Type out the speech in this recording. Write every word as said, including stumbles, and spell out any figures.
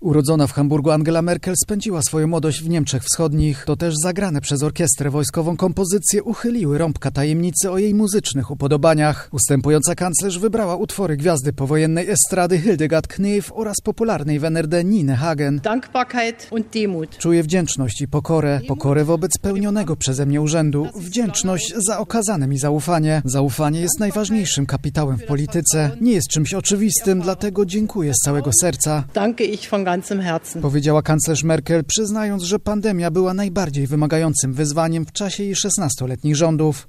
Urodzona w Hamburgu Angela Merkel spędziła swoją młodość w Niemczech Wschodnich. To też zagrane przez orkiestrę wojskową kompozycje uchyliły rąbka tajemnicy o jej muzycznych upodobaniach. Ustępująca kanclerz wybrała utwory gwiazdy powojennej estrady Hildegard Knef oraz popularnej w N R D Niny Hagen. Dankbarkeit und Demut. Czuję wdzięczność i pokorę. Pokorę wobec pełnionego przeze mnie urzędu. Wdzięczność za okazane mi zaufanie. Zaufanie jest najważniejszym kapitałem w polityce. Nie jest czymś oczywistym, dlatego dziękuję z całego serca. Danke ich von ganzem Herzen. Powiedziała kanclerz Merkel, przyznając, że pandemia była najbardziej wymagającym wyzwaniem w czasie jej szesnastoletnich rządów.